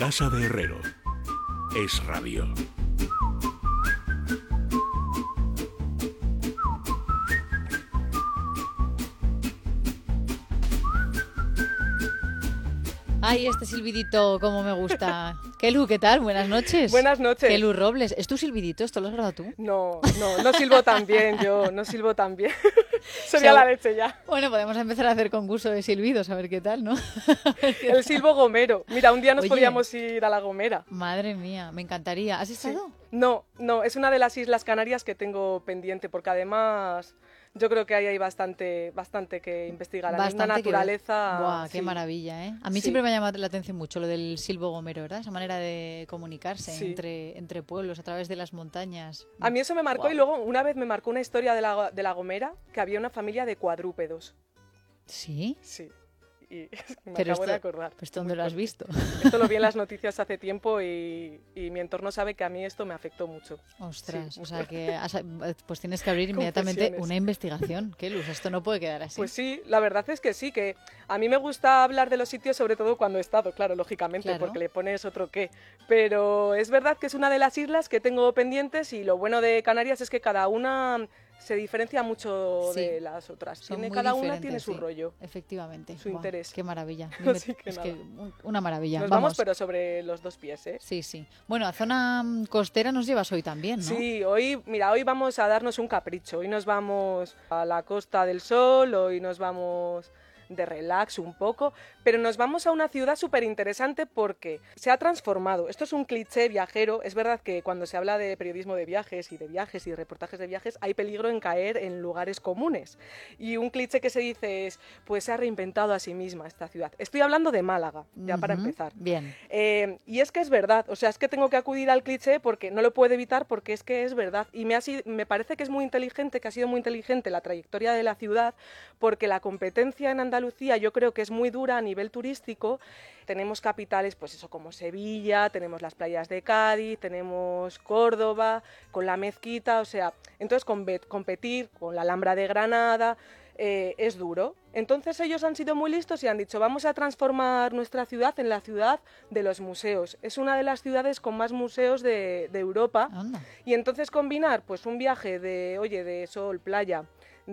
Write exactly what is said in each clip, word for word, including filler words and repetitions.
casa de Herrero. Es Radio. Ay, este silbidito, cómo me gusta. Kelu, ¿qué tal? Buenas noches. Buenas noches. Kelu Robles, ¿es tu silbidito? ¿Esto lo has grabado tú? No, no, no silbo tan bien, yo no silbo tan bien. Sería o sea, la leche ya. Bueno, podemos empezar a hacer concurso de silbidos, a ver qué tal, ¿no? El silbo gomero. Mira, un día nos Oye, podíamos ir a La Gomera. Madre mía, me encantaría. ¿Has estado? Sí. No, no, es una de las Islas Canarias que tengo pendiente, porque además yo creo que ahí hay bastante, bastante que investigar. La misma naturaleza. Buah, sí. Qué maravilla, ¿eh? A mí sí. siempre me ha llamado la atención mucho lo del silbo gomero, ¿verdad? Esa manera de comunicarse sí. entre, entre pueblos a través de las montañas. A mí eso me marcó. Wow. Y luego una vez me marcó una historia de la, de la Gomera, que había una familia de cuadrúpedos. ¿Sí? Sí. Y me pero acabo esto, de acordar. ¿Pues dónde lo has visto? Esto lo vi en las noticias hace tiempo y, y mi entorno sabe que a mí esto me afectó mucho. Ostras, sí, o sea que has, pues tienes que abrir inmediatamente una investigación. ¿Qué luz? Esto no puede quedar así. Pues sí, la verdad es que sí, que a mí me gusta hablar de los sitios, sobre todo cuando he estado, claro, lógicamente, claro. porque le pones otro qué. Pero es verdad que es una de las islas que tengo pendientes y lo bueno de Canarias es que cada una se diferencia mucho sí, de las otras. Tiene, cada una tiene su sí, rollo. Efectivamente. Su Buah, interés. Qué maravilla. Así que es nada. que una maravilla. Nos vamos. vamos, pero sobre los dos pies, ¿eh? Sí, sí. Bueno, a zona costera nos llevas hoy también, ¿no? Sí, hoy, mira, hoy vamos a darnos un capricho. Hoy nos vamos a la Costa del Sol, hoy nos vamos de relax un poco, pero nos vamos a una ciudad súper interesante porque se ha transformado. Esto es un cliché viajero. Es verdad que cuando se habla de periodismo de viajes y de viajes y de reportajes de viajes hay peligro en caer en lugares comunes. Y un cliché que se dice es, pues se ha reinventado a sí misma esta ciudad. Estoy hablando de Málaga, ya uh-huh, para empezar. Bien. Eh, y es que es verdad, o sea, es que tengo que acudir al cliché porque no lo puedo evitar porque es que es verdad. Y me, ha sido, me parece que es muy inteligente, que ha sido muy inteligente la trayectoria de la ciudad porque la competencia en Andalucía Andalucía yo creo que es muy dura a nivel turístico. Tenemos capitales, pues eso, como Sevilla, tenemos las playas de Cádiz, tenemos Córdoba, con la Mezquita, o sea, entonces competir con la Alhambra de Granada eh, es duro. Entonces ellos han sido muy listos y han dicho, vamos a transformar nuestra ciudad en la ciudad de los museos. Es una de las ciudades con más museos de, de Europa. Anda. Y entonces combinar pues un viaje de, oye, de sol, playa,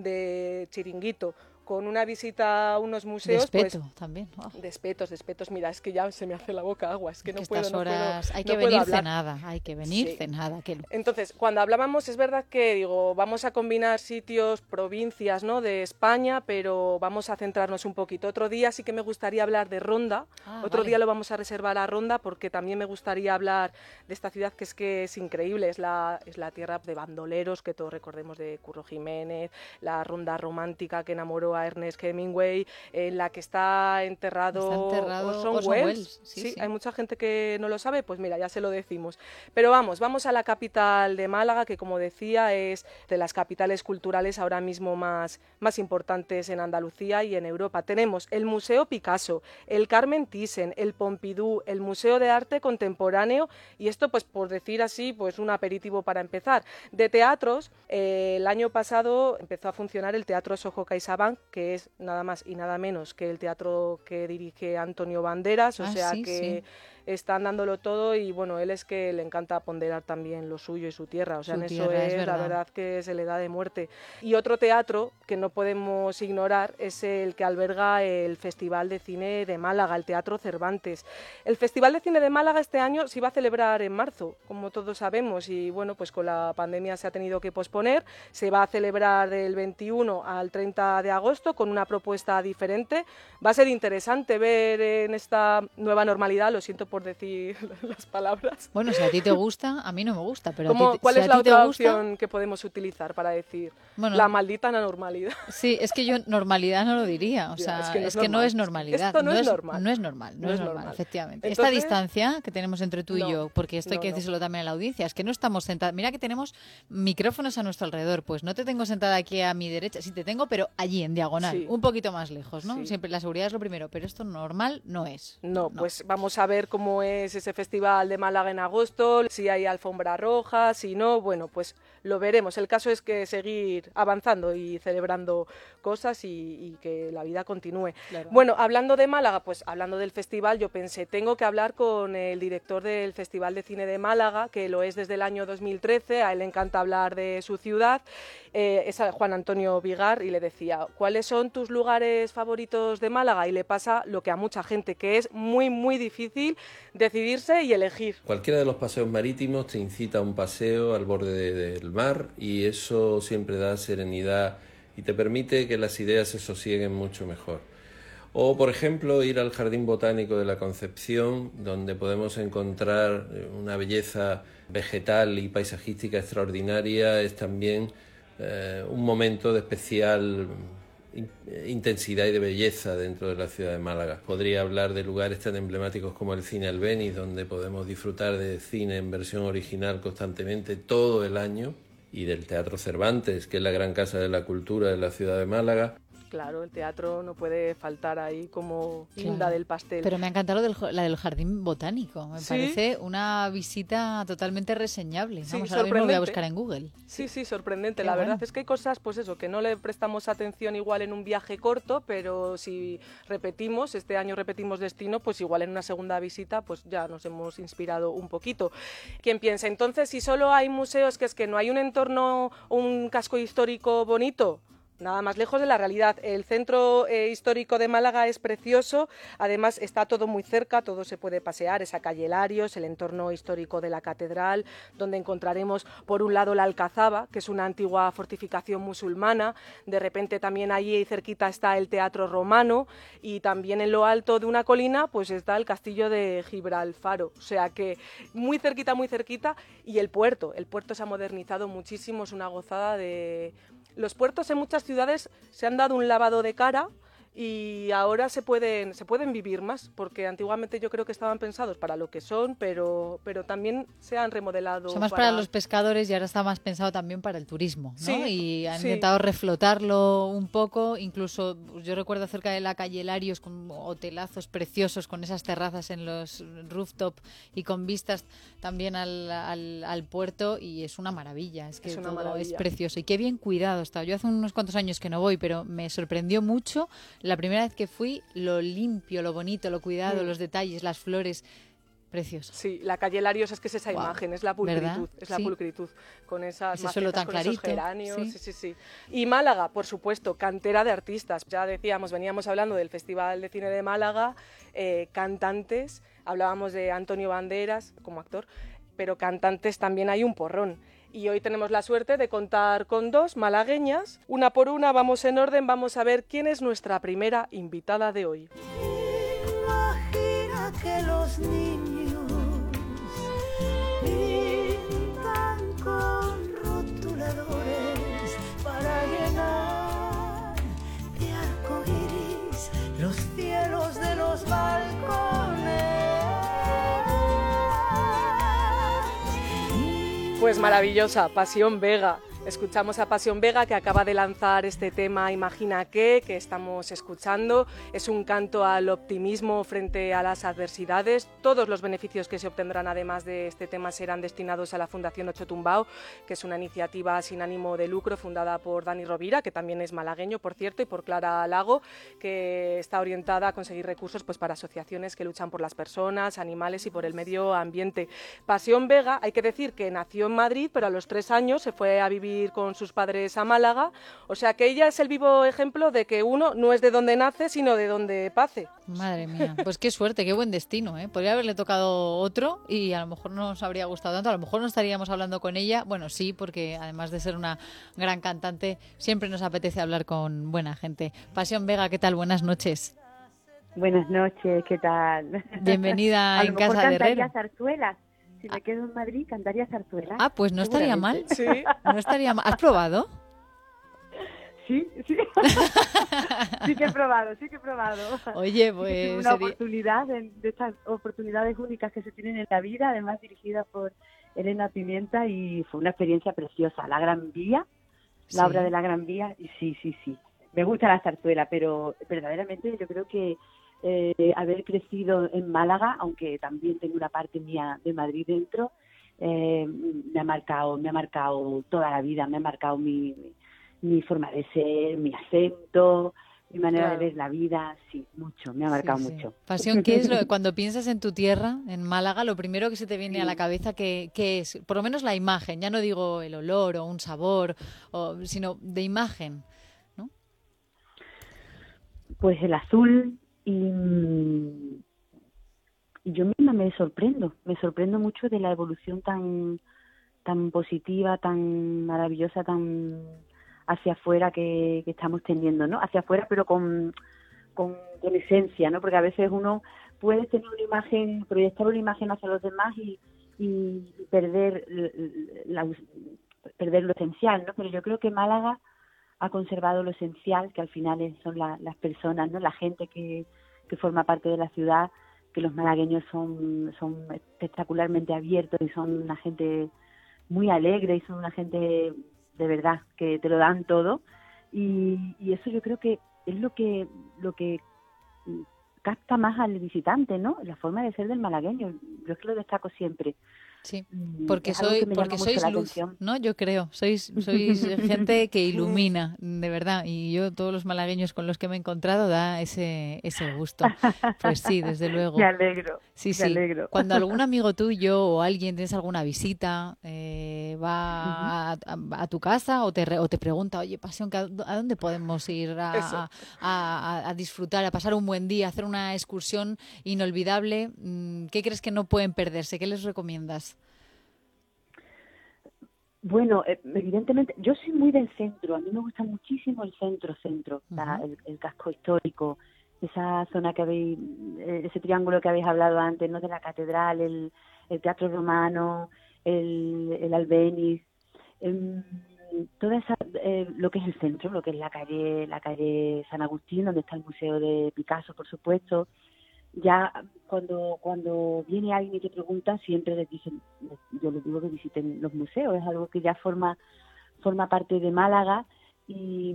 de chiringuito, con una visita a unos museos, despeto, pues también. Oh. Despetos, despetos. Mira, es que ya se me hace la boca agua, es que no es que puedo, estas no horas puedo, hay que no venir puedo cenada, hay que venir sí. cenada. Que... Entonces, cuando hablábamos, es verdad que digo, vamos a combinar sitios, provincias, ¿no?, de España, pero vamos a centrarnos un poquito. Otro día sí que me gustaría hablar de Ronda. Ah, Otro vale. día lo vamos a reservar a Ronda porque también me gustaría hablar de esta ciudad que es que es increíble, es la, es la tierra de bandoleros que todos recordemos de Curro Jiménez, la Ronda romántica que enamoró a Ernest Hemingway, en la que está enterrado, está enterrado Orson, Orson Welles. Welles. Sí, sí, sí, hay mucha gente que no lo sabe, pues mira, ya se lo decimos. Pero vamos, vamos a la capital de Málaga, que como decía es de las capitales culturales ahora mismo más, más importantes en Andalucía y en Europa. Tenemos el Museo Picasso, el Carmen Thyssen, el Pompidou, el Museo de Arte Contemporáneo y esto, pues por decir así, pues un aperitivo para empezar. De teatros, eh, el año pasado empezó a funcionar el Teatro Soho CaixaBank, que es nada más y nada menos que el teatro que dirige Antonio Banderas, o ah, sea sí, que sí. están dándolo todo y bueno, él es que le encanta ponderar también lo suyo y su tierra, o sea, su en tierra, eso es, es verdad. la verdad que se le da de muerte. Y otro teatro que no podemos ignorar es el que alberga el Festival de Cine de Málaga, el Teatro Cervantes. El Festival de Cine de Málaga este año se iba a celebrar en marzo, como todos sabemos, y bueno, pues con la pandemia se ha tenido que posponer. Se va a celebrar del veintiuno al treinta de agosto con una propuesta diferente. Va a ser interesante ver en esta nueva normalidad, lo siento por decir las palabras. Bueno, si a ti te gusta, a mí no me gusta, pero ¿Cómo, a ti, ¿Cuál si es a la ti otra te gusta... opción que podemos utilizar para decir bueno, la maldita normalidad? Sí, es que yo normalidad no lo diría, o ya, sea, es que no es, es, que no es normalidad. Esto no, no es normal. No es normal, no, no es normal, normal, efectivamente. Entonces, esta distancia que tenemos entre tú y no, yo, porque esto hay no, que decírselo no. también a la audiencia, es que no estamos sentados, mira que tenemos micrófonos a nuestro alrededor, pues no te tengo sentada aquí a mi derecha, sí te tengo, pero allí en diagonal, sí. un poquito más lejos, ¿no? Sí. Siempre la seguridad es lo primero, pero esto normal no es. No, no, pues vamos a ver cómo cómo es ese festival de Málaga en agosto, si hay alfombra roja, si no, bueno, pues lo veremos. El caso es que seguir avanzando y celebrando cosas y, y que la vida continúe. Claro. Bueno, hablando de Málaga, pues hablando del festival, yo pensé, tengo que hablar con el director del Festival de Cine de Málaga, que lo es desde el año dos mil trece, a él le encanta hablar de su ciudad, eh, es Juan Antonio Vigar, y le decía, ¿cuáles son tus lugares favoritos de Málaga? Y le pasa lo que a mucha gente, que es muy, muy difícil decidirse y elegir. Cualquiera de los paseos marítimos te incita a un paseo al borde de, del mar, y eso siempre da serenidad y te permite que las ideas se sosieguen mucho mejor. O, por ejemplo, ir al Jardín Botánico de la Concepción, donde podemos encontrar una belleza vegetal y paisajística extraordinaria. Es también eh, un momento de especial intensidad y de belleza dentro de la ciudad de Málaga. Podría hablar de lugares tan emblemáticos como el Cine Albéniz, donde podemos disfrutar de cine en versión original constantemente todo el año, y del Teatro Cervantes, que es la gran casa de la cultura de la ciudad de Málaga. Claro, el teatro no puede faltar ahí como guinda claro. del pastel. Pero me ha encantado lo del, la del Jardín Botánico. Me ¿Sí? parece una visita totalmente reseñable. Sí, Vamos, ahora mismo lo voy a buscar en Google. Sí, sí, sorprendente. Qué la bueno. verdad es que hay cosas, pues eso, que no le prestamos atención igual en un viaje corto, pero si repetimos, este año repetimos destino, pues igual en una segunda visita, pues ya nos hemos inspirado un poquito. ¿Quién piensa? Entonces, si solo hay museos, que es que no hay un entorno, un casco histórico bonito, nada más lejos de la realidad. El centro eh, histórico de Málaga es precioso, además está todo muy cerca, todo se puede pasear, esa calle Larios, el entorno histórico de la catedral, donde encontraremos por un lado la Alcazaba, que es una antigua fortificación musulmana, de repente también allí cerquita está el Teatro Romano, y también en lo alto de una colina pues está el castillo de Gibraltar, o sea que muy cerquita, muy cerquita, y el puerto, el puerto se ha modernizado muchísimo, es una gozada de... Los puertos en muchas ciudades se han dado un lavado de cara y ahora se pueden, se pueden vivir más, porque antiguamente yo creo que estaban pensados para lo que son, pero, pero también se han remodelado. Son más para... para los pescadores y ahora está más pensado también para el turismo, ¿no? Sí, y han sí. intentado reflotarlo un poco, incluso yo recuerdo cerca de la calle Larios con hotelazos preciosos, con esas terrazas en los rooftop y con vistas también al, al, al puerto, y es una maravilla, es que es todo maravilla. Es precioso y qué bien cuidado está. Yo hace unos cuantos años que no voy, pero me sorprendió mucho la primera vez que fui, lo limpio, lo bonito, lo cuidado, mm. los detalles, las flores, precioso. Sí, la calle Larios es que es esa wow. imagen, es la pulcritud, ¿verdad? es la sí. pulcritud, con esas macetas, tan con clarito. Esos geranios, sí. sí, sí, sí. Y Málaga, por supuesto, cantera de artistas. Ya decíamos, veníamos hablando del Festival de Cine de Málaga, eh, cantantes, hablábamos de Antonio Banderas como actor, pero cantantes también hay un porrón. Y hoy tenemos la suerte de contar con dos malagueñas. Una por una, vamos en orden, vamos a ver quién es nuestra primera invitada de hoy. Imagina que los niños pintan con rotuladores para llenar de arcoíris los cielos de los balcones. Pues maravillosa, Pasión Vega. Escuchamos a Pasión Vega, que acaba de lanzar este tema Imagina qué, que estamos escuchando. Es un canto al optimismo frente a las adversidades. Todos los beneficios que se obtendrán además de este tema serán destinados a la Fundación Ocho Tumbao, que es una iniciativa sin ánimo de lucro fundada por Dani Rovira, que también es malagueño, por cierto, y por Clara Lago, que está orientada a conseguir recursos pues, para asociaciones que luchan por las personas, animales y por el medio ambiente. Pasión Vega, hay que decir que nació en Madrid, pero a los tres años se fue a vivir con sus padres a Málaga, o sea que ella es el vivo ejemplo de que uno no es de donde nace, sino de donde pase. Madre mía, pues qué suerte, qué buen destino, ¿eh? Podría haberle tocado otro y a lo mejor no nos habría gustado tanto, a lo mejor no estaríamos hablando con ella, bueno sí, porque además de ser una gran cantante, siempre nos apetece hablar con buena gente. Pasión Vega, ¿qué tal? Buenas noches. Buenas noches, ¿qué tal? Bienvenida en Casa de Herrero. A lo mejor cantaría zarzuelas. Si me quedo en Madrid, cantaría zarzuela. Ah, pues no estaría mal. Sí. No estaría mal. ¿Has probado? Sí, sí. Sí que he probado, sí que he probado. Oye, pues... Sí, una sería... oportunidad, de, de estas oportunidades únicas que se tienen en la vida, además dirigida por Elena Pimienta, y fue una experiencia preciosa. La Gran Vía, la sí. obra de la Gran Vía, y sí, sí, sí. Me gusta la zarzuela, pero verdaderamente yo creo que eh, haber crecido en Málaga, aunque también tengo una parte mía de Madrid dentro, eh, me ha marcado, me ha marcado toda la vida, me ha marcado mi, mi forma de ser, mi acento, mi manera Claro. de ver la vida, sí, mucho, me ha marcado Sí, sí. mucho. Pasión, ¿qué es lo, cuando piensas en tu tierra, en Málaga, lo primero que se te viene a la cabeza, ¿qué, qué es? Por lo menos la imagen, ya no digo el olor o un sabor, o, sino de imagen, ¿no? Pues el azul y, mm, y yo misma me sorprendo, me sorprendo mucho de la evolución tan tan positiva, tan maravillosa, tan hacia afuera que, que estamos teniendo, ¿no? Hacia afuera, pero con, con, con esencia, ¿no? Porque a veces uno puede tener una imagen, proyectar una imagen hacia los demás y, y perder, la, perder lo esencial, ¿no? Pero yo creo que Málaga ha conservado lo esencial, que al final es- son la- las personas, ¿no? La gente que, que forma parte de la ciudad, que los malagueños son, son espectacularmente abiertos y son una gente muy alegre y son una gente de verdad que te lo dan todo, y, y eso yo creo que es lo que lo que mm, capta más al visitante, ¿no? La forma de ser del malagueño. Yo es que lo destaco siempre. Sí, Mm, porque es algo soy, que me llama porque mucho sois la luz, atención. ¿no? Yo creo, sois, sois gente que ilumina, de verdad, y yo todos los malagueños con los que me he encontrado da ese, ese gusto. Pues sí, desde luego. Me alegro, Sí, me sí. alegro. Cuando algún amigo tuyo o alguien tienes alguna visita, eh, Ujú. va a, a- a tu casa o te, re- o te pregunta, oye, Pasión, ¿que ¿a dó- a dónde podemos ir a, Eso. a- a- a- a disfrutar, a pasar un buen día, a hacer una excursión inolvidable? Mm, ¿Qué crees que no pueden perderse? ¿Qué les recomiendas? Bueno, eh, evidentemente, yo soy muy del centro, a mí me gusta muchísimo el centro-centro, la- Ujú. el, el casco histórico, esa zona que habéis, eh, ese triángulo que habéis hablado antes, ¿no? De la catedral, el, el teatro romano, el, el Albéniz, em, toda esa, eh, lo que es el centro, lo que es la calle, la calle San Agustín, donde está el Museo de Picasso, por supuesto. Ya cuando cuando viene alguien y te pregunta, siempre les dicen, yo les digo que visiten los museos, es algo que ya forma forma parte de Málaga, y,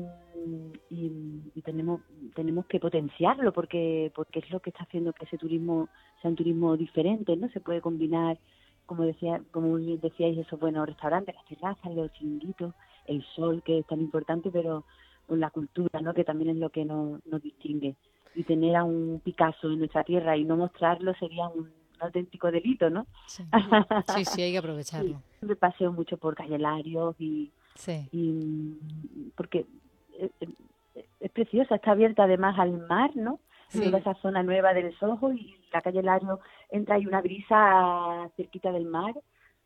y, y tenemos tenemos que potenciarlo porque porque es lo que está haciendo que ese turismo sea un turismo diferente, ¿no? Se puede combinar, como decía como decíais, esos buenos restaurantes, las terrazas, los chiringuitos, el sol, que es tan importante, pero con la cultura, ¿no? Que también es lo que nos, nos distingue. Y tener a un Picasso en nuestra tierra y no mostrarlo sería un, un auténtico delito, ¿no? Sí. Sí, sí, hay que aprovecharlo. Sí, me paseo mucho por Calle Larios y, Sí. y porque es, es- es preciosa, está abierta además al mar, ¿no? Sí. Toda esa zona nueva del Soho, y la Calle Larios entra y una brisa cerquita del mar,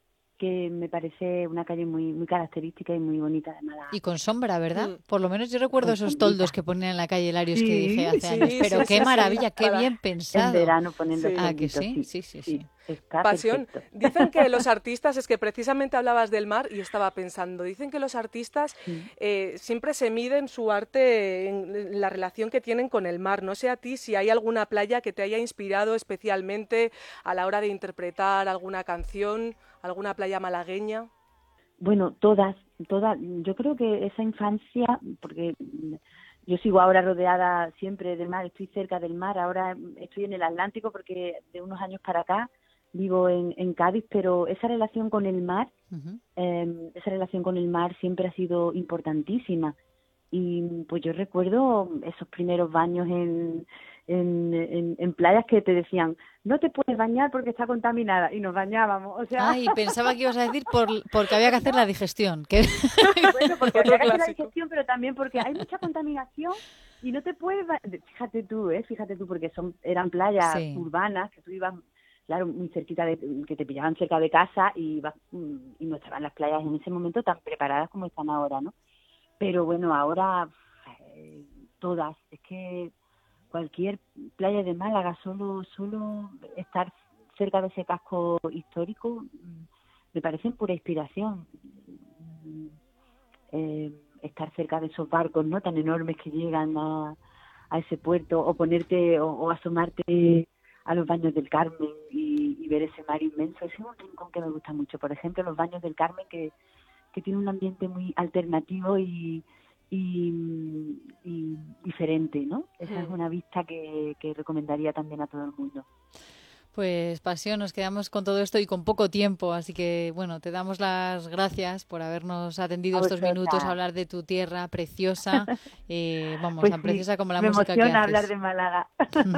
que me parece una calle muy muy característica y muy bonita de Málaga. Y con sombra, ¿verdad? Mm. Por lo menos yo recuerdo Con esos sombrita. toldos que ponían en la calle Larios que Sí, dije hace sí, años. Pero sí, qué sí, maravilla, sí, qué para- bien En pensado. verano ponen los Sí. Ah, que tolditos, sí, sí, sí, sí. Está Pasión. perfecto. Dicen que los artistas, es que precisamente hablabas del mar y estaba pensando, dicen que los artistas Sí. eh, siempre se miden su arte en la relación que tienen con el mar. No sé a ti si hay alguna playa que te haya inspirado especialmente a la hora de interpretar alguna canción, alguna playa malagueña. Bueno, todas, todas. Yo creo que esa infancia, porque mm, yo sigo ahora rodeada siempre del mar, estoy cerca del mar, ahora mm, estoy en el Atlántico porque de unos años para acá vivo en, en Cádiz, pero esa relación con el mar, Ujú. eh, esa relación con el mar siempre ha sido importantísima. Y pues yo recuerdo esos primeros baños en, en, en, en playas que te decían, no te puedes bañar porque está contaminada, y nos bañábamos, o sea... Ay, pensaba que ibas a decir por, porque había que hacer la digestión. Que... Bueno, porque Otro había que hacer la clásico. digestión, pero también porque hay mucha contaminación y no te puedes... ba- Fíjate tú, ¿eh? Fíjate tú, porque son eran playas Sí. urbanas que tú ibas, claro, muy cerquita de... que te pillaban cerca de casa y ibas, mm, y no estaban las playas en ese momento tan preparadas como están ahora, ¿no? Pero bueno, ahora eh, todas, es que cualquier playa de Málaga, solo solo estar cerca de ese casco histórico, mm, me parece pura inspiración. Mm, eh, estar cerca de esos barcos, ¿no?, tan enormes que llegan a, a ese puerto, o ponerte o, o asomarte a los Baños del Carmen y, y ver ese mar inmenso. Ese es un rincón que me gusta mucho. Por ejemplo, los Baños del Carmen, que, que tiene un ambiente muy alternativo y, y, y diferente, ¿no? Esa Mm. es una vista que, que recomendaría también a todo el mundo. Pues Pasión, nos quedamos con todo esto y con poco tiempo, así que bueno, te damos las gracias por habernos atendido A estos vosotras. minutos a hablar de tu tierra preciosa, eh, vamos, Pues tan sí, preciosa como la me música que emociona haces. hablar de Málaga.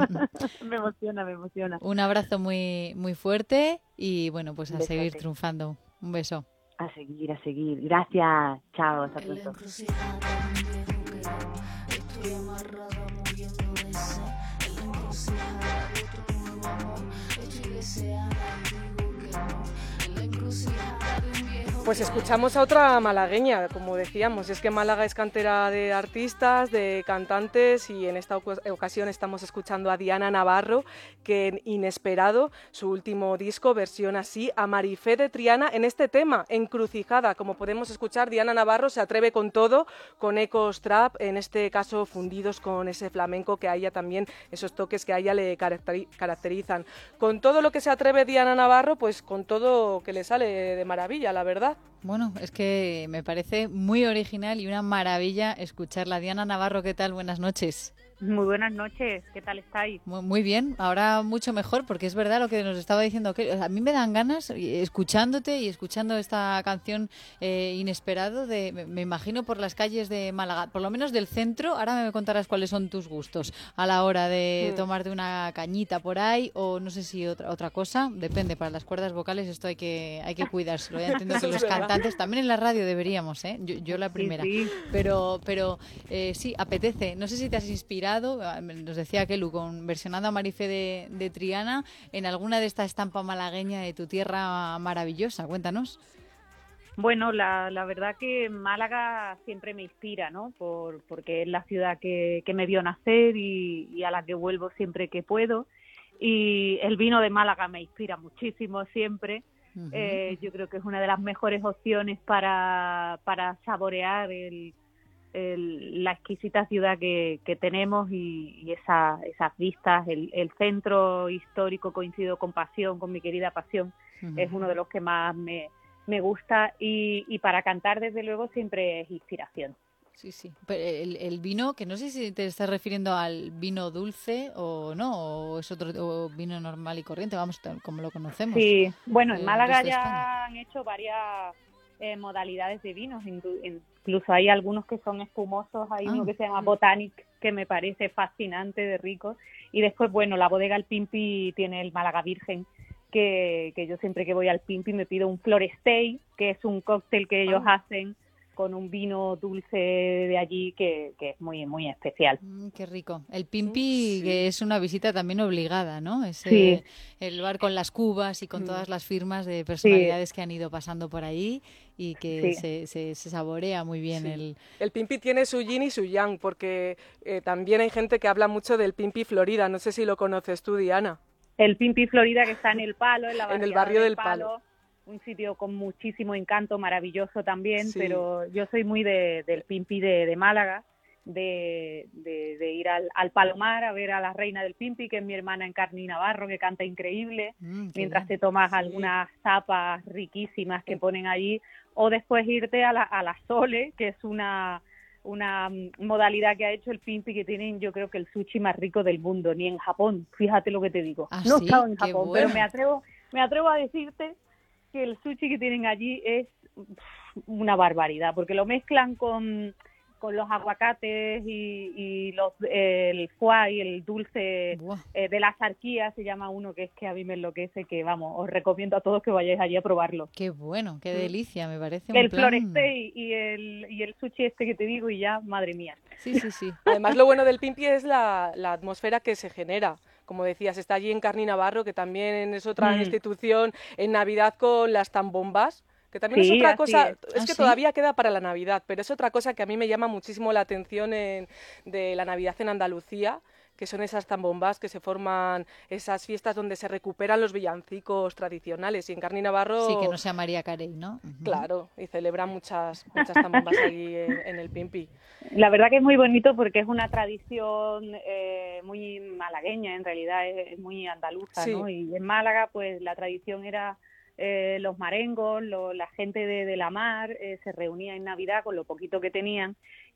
me emociona, me emociona. Un abrazo muy, muy fuerte y bueno, pues a Un seguir besote. triunfando. Un beso. A seguir, a seguir. Gracias. Chao, hasta En la pronto. encrucijada de un viejo que estoy amarrada moviendo ese. En la encrucijada de otro nuevo amor, estoy deseada y digo que no. En la encrucijada de un viejo Pues escuchamos a otra malagueña, como decíamos, es que Málaga es cantera de artistas, de cantantes y en esta oc- ocasión estamos escuchando a Diana Navarro, que en Inesperado, su último disco, versiona así a Marifé de Triana en este tema, Encrucijada. Como podemos escuchar, Diana Navarro se atreve con todo, con ecos trap, en este caso fundidos con ese flamenco que a ella también, esos toques que a ella le caracteri- caracterizan. Con todo lo que se atreve Diana Navarro, pues con todo que le sale de maravilla, la verdad. Bueno, es que me parece muy original y una maravilla escucharla. Diana Navarro, ¿qué tal? Buenas noches. Muy buenas noches, ¿qué tal estáis? Muy, muy bien, ahora mucho mejor, porque es verdad lo que nos estaba diciendo, que a mí me dan ganas, eh, escuchándote y escuchando esta canción eh, Inesperado, de, me, me imagino por las calles de Málaga, por lo menos del centro. Ahora me contarás cuáles son tus gustos a la hora de Mm. tomarte una cañita por ahí, o no sé si otra otra cosa, depende, para las cuerdas vocales esto hay que hay que cuidárselo. Ya entiendo Eso que es los verdad. cantantes, también en la radio deberíamos, ¿eh? Yo, yo la primera. Sí, sí. Pero, pero eh, sí, apetece. No sé si te has inspirado, nos decía Kelu, con versionando a Marifé de, de Triana, en alguna de esta estampa malagueña de tu tierra maravillosa. Cuéntanos. Bueno, la, la verdad que Málaga siempre me inspira, ¿no? Por, porque es la ciudad que, que me vio nacer y, y a la que vuelvo siempre que puedo. Y el vino de Málaga me inspira muchísimo siempre. Ujú. Eh, yo creo que es una de las mejores opciones para, para saborear el, el- la exquisita ciudad que, que tenemos y, y esa, esas vistas. El, el centro histórico, coincido con Pasión, con mi querida Pasión, Ujú. es uno de los que más me, me gusta y, y para cantar desde luego siempre es inspiración. Sí, sí. Pero el, el vino, que no sé si te estás refiriendo al vino dulce o no, o es otro o vino normal y corriente, vamos, tal como lo conocemos. Sí, bueno, en del Málaga resto de ya España. han hecho varias eh, modalidades de vinos, inclu- incluso hay algunos que son espumosos, hay Ah. uno que se llama Botanic, que me parece fascinante de rico, y después, bueno, la bodega El Pimpi tiene el Málaga Virgen, que, que yo siempre que voy al Pimpi me pido un Florestay, que es un cóctel que ellos Ah. hacen con un vino dulce de allí que, que es muy muy especial. Mm, qué rico. El Pimpi, Sí. que es una visita también obligada, ¿no? Es Sí. eh, el bar con las cubas y con Mm. todas las firmas de personalidades que han ido pasando por ahí y que Sí. se, se, se saborea muy bien Sí. el... El Pimpi tiene su yin y su yang, porque eh, también hay gente que habla mucho del Pimpi Florida. No sé si lo conoces tú, Diana. El Pimpi Florida, que está en El Palo, en la En el barriada barrio del del Palo. un sitio con muchísimo encanto, maravilloso también, Sí. pero yo soy muy de, del Pimpi de, de Málaga, de, de, de ir al, al Palomar a ver a la reina del Pimpi, que es mi hermana Encarni Navarro, que canta increíble, Mm, qué mientras bien. te tomas Sí. algunas tapas riquísimas que ponen allí, o después irte a la, a la Sole, que es una una mm, modalidad que ha hecho el Pimpi, que tienen yo creo que el sushi más rico del mundo, ni en Japón, fíjate lo que te digo. ¿Ah, no he sí? estado en Qué Japón, bueno. pero me atrevo, me atrevo a decirte que el sushi que tienen allí es pf, una barbaridad, porque lo mezclan con, con los aguacates y, y los eh, el foie y el dulce Buah. eh, de la sarquía, se llama uno que es que a mí me enloquece, que vamos, os recomiendo a todos que vayáis allí a probarlo. Qué bueno, qué delicia, me parece Mm. El un plan... Florestay y el, y el sushi este que te digo y ya, madre mía. Sí, sí, sí. Además, lo bueno del Pimpi es la, la atmósfera que se genera. Como decías, está allí en Carni Navarro, que también es otra Mm. institución en Navidad con las tambombas, que también Sí, es otra así cosa, es. es ¿Ah, que sí? todavía queda para la Navidad, pero es otra cosa que a mí me llama muchísimo la atención en- de la Navidad en Andalucía, que son esas zambombas que se forman, esas fiestas donde se recuperan los villancicos tradicionales. Y en Carni Navarro, Sí, que no sea María Carey, ¿no? Ujú. claro, y celebran muchas, muchas zambombas allí en, en el Pimpi. La verdad que es muy bonito porque es una tradición eh, muy malagueña, en realidad es, es muy andaluza, Sí. ¿no? Y en Málaga, pues la tradición era eh, los marengos, lo- la gente de, de la mar eh, se reunía en Navidad con lo poquito que tenían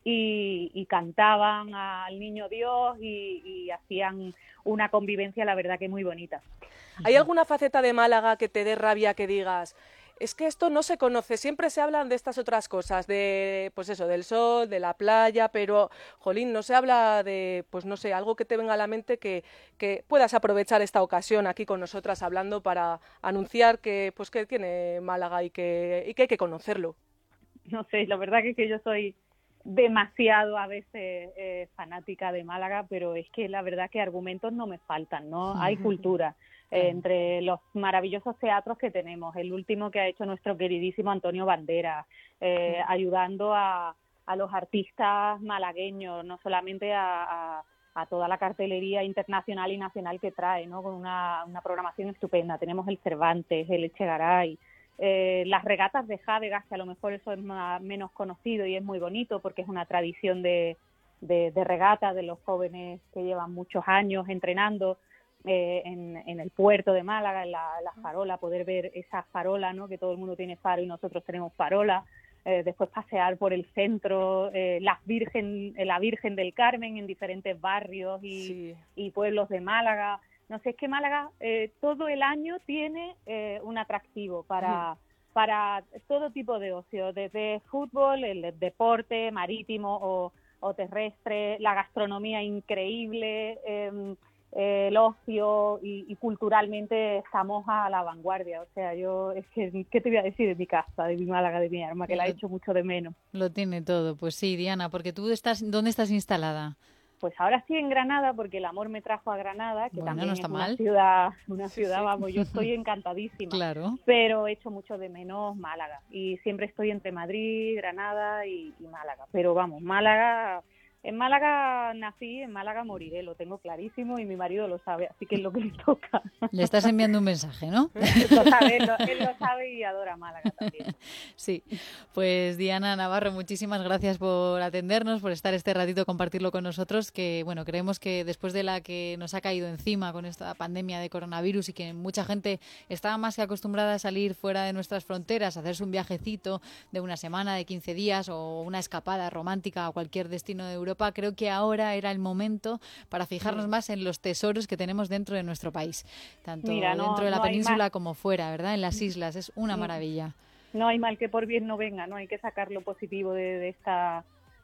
y, y cantaban al Niño Dios y, y hacían una convivencia, la verdad que muy bonita. ¿Hay alguna faceta de Málaga que te dé rabia, que digas, es que esto no se conoce, siempre se hablan de estas otras cosas, de, pues eso, del sol, de la playa, pero, jolín, no se habla de, pues no sé, algo que te venga a la mente que, que puedas aprovechar esta ocasión aquí con nosotras hablando para anunciar que, pues que tiene Málaga y que, y que hay que conocerlo? No sé, la verdad que, es que yo soy demasiado a veces eh, fanática de Málaga, pero es que la verdad que argumentos no me faltan, ¿no? Hay cultura. Eh, entre los maravillosos teatros que tenemos, el último que ha hecho nuestro queridísimo Antonio Banderas, eh, ayudando a, a los artistas malagueños, no solamente a, a, a toda la cartelería internacional y nacional que trae, ¿no? Con una, una programación estupenda. Tenemos el Cervantes, el Echegaray, eh, las regatas de Jávegas, que a lo mejor eso es más, menos conocido y es muy bonito porque es una tradición de, de, de regata de los jóvenes que llevan muchos años entrenando. Eh, en, en el puerto de Málaga, en la, la farola, poder ver esa farola, ¿no? Que todo el mundo tiene faro y nosotros tenemos farola, eh, después pasear por el centro, eh, las virgen, la Virgen del Carmen en diferentes barrios y, sí. y pueblos de Málaga. No sé, es que Málaga eh, todo el año tiene eh, un atractivo para, sí. para todo tipo de ocio, desde fútbol, el, el deporte marítimo o, o terrestre, la gastronomía increíble, eh, el ocio y, y culturalmente estamos a la vanguardia. O sea, yo, es que, ¿qué te voy a decir de mi casa, de mi Málaga, de mi arma, que la he hecho mucho de menos? Lo tiene todo, pues sí, Diana, porque tú estás, ¿dónde estás instalada? Pues ahora estoy en Granada porque el amor me trajo a Granada, que bueno, también no está es mal. una ciudad, una sí, ciudad, sí. vamos, yo estoy encantadísima. Claro. Pero he hecho mucho de menos Málaga y siempre estoy entre Madrid, Granada y, y Málaga. Pero vamos, Málaga... En Málaga nací, en Málaga moriré, lo tengo clarísimo y mi marido lo sabe, así que es lo que le toca. Le estás enviando un mensaje, ¿no? Lo sabe, él, lo, él lo sabe y adora Málaga también. Sí, pues Diana Navarro, muchísimas gracias por atendernos, por estar este ratito, compartirlo con nosotros, que bueno, creemos que después de la que nos ha caído encima con esta pandemia de coronavirus y que mucha gente estaba más que acostumbrada a salir fuera de nuestras fronteras, a hacerse un viajecito de una semana, de quince días o una escapada romántica a cualquier destino de Europa, creo que ahora era el momento para fijarnos más en los tesoros que tenemos dentro de nuestro país, tanto Mira, no, dentro de la no península como fuera, ¿verdad? En las islas, es una maravilla. No hay mal que por bien no venga, no hay que sacar lo positivo de, de esta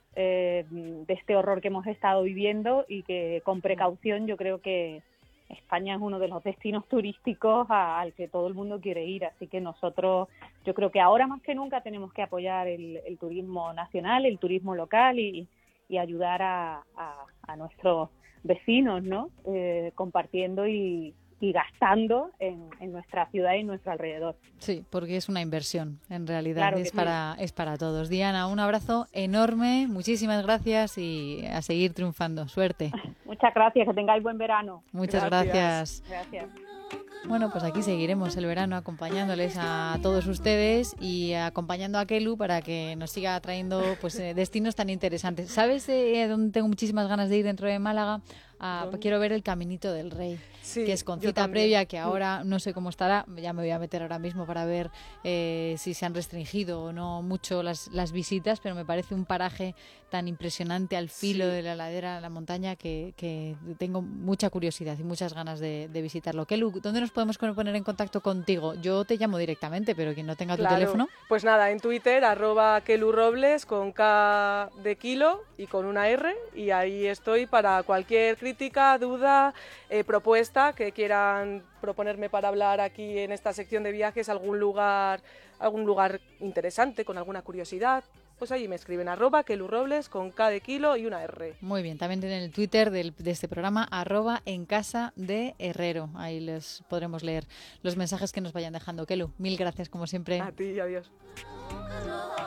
eh, de este horror que hemos estado viviendo y que con precaución yo creo que España es uno de los destinos turísticos a, al que todo el mundo quiere ir, así que nosotros, yo creo que ahora más que nunca tenemos que apoyar el, el turismo nacional, el turismo local y y ayudar a, a, a nuestros vecinos, ¿no? Eh, compartiendo y, y gastando en, en nuestra ciudad y en nuestro alrededor. Sí, porque es una inversión, en realidad, claro es, sí. para, es para todos. Diana, un abrazo enorme, muchísimas gracias y a seguir triunfando. Suerte. Muchas gracias, que tengáis buen verano. Muchas gracias. Gracias. Bueno, pues aquí seguiremos el verano acompañándoles a todos ustedes y acompañando a Kelu para que nos siga trayendo pues eh, destinos tan interesantes. ¿Sabes eh, dónde tengo muchísimas ganas de ir dentro de Málaga? Ah, quiero ver el Caminito del Rey, sí, que es con cita previa, que ahora no sé cómo estará, ya me voy a meter ahora mismo para ver eh, si se han restringido o no mucho las, las visitas, pero me parece un paraje tan impresionante al filo sí. de la ladera de la montaña que, que tengo mucha curiosidad y muchas ganas de, de visitarlo. Kelu, ¿dónde nos podemos poner en contacto contigo? Yo te llamo directamente, pero quien no tenga tu claro. teléfono. Pues nada, en Twitter, arroba Kelu Robles, con K de kilo y con una R, y ahí estoy para cualquier crítica, duda, eh, propuesta que quieran proponerme para hablar aquí en esta sección de viajes, algún lugar, algún lugar interesante, con alguna curiosidad. Pues ahí me escriben, arroba Kelu Robles con K de kilo y una R. Muy bien, también tienen el Twitter del, de este programa, arroba en casa de Herrero. Ahí les podremos leer los mensajes que nos vayan dejando. Kelu, mil gracias como siempre. A ti, adiós.